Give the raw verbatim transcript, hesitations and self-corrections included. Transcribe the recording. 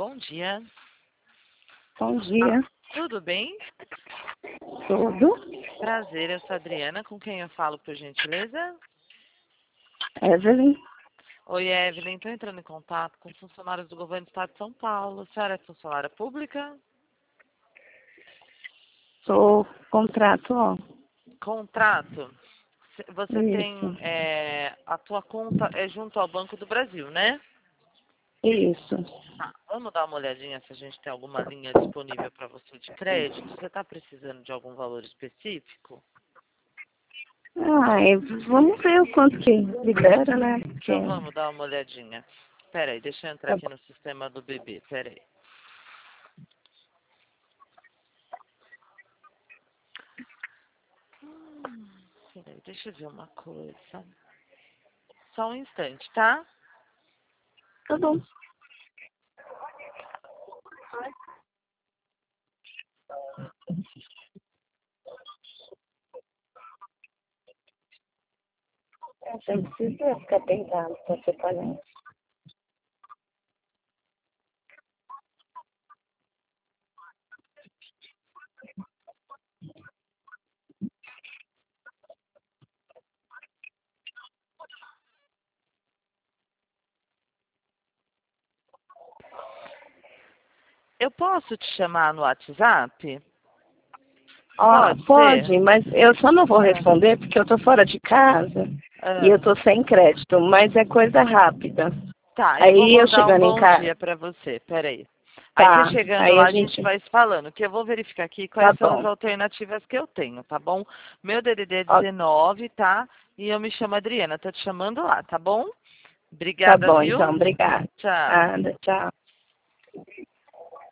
Bom dia. Bom dia. Tudo bem? Tudo? Prazer, eu sou a Adriana, com quem eu falo, por gentileza? Evelyn? Oi, Evelyn. Estou entrando em contato com funcionários do governo do Estado de São Paulo. A senhora é funcionária pública? Sou contratual. Contrato? Você tem... Isso. É, a tua conta é junto ao Banco do Brasil, né? Isso. Tá, vamos dar uma olhadinha se a gente tem alguma linha disponível para você de crédito. Você está precisando de algum valor específico? Ah, é, vamos ver o quanto que libera, né? Porque... Então vamos dar uma olhadinha. Pera aí, deixa eu entrar Tá aqui no sistema do bebê. Pera aí. Hum, peraí, deixa eu ver uma coisa. Só um instante, tá? Tá bom. Você não precisa ficar tentando para separar. Eu posso te chamar no WhatsApp? Ó, Pode pode, ser? mas eu só não vou responder porque eu tô fora de casa e eu Ah, tô sem crédito, mas é coisa rápida. tá, eu vou Aí eu mandar um chegando em bom casa, dia pra você. Pera aí. Aí você tá, chegando aí lá, a a gente gente, vai se falando, que eu vou verificar aqui tá quais são as bom. alternativas que eu tenho, tá bom? Meu D D D é Ó, dezenove, tá? E eu me chamo Adriana. Tô te chamando lá, tá bom? tá Obrigada, bom, viu? então, obrigada. Tchau. Nada, tchau.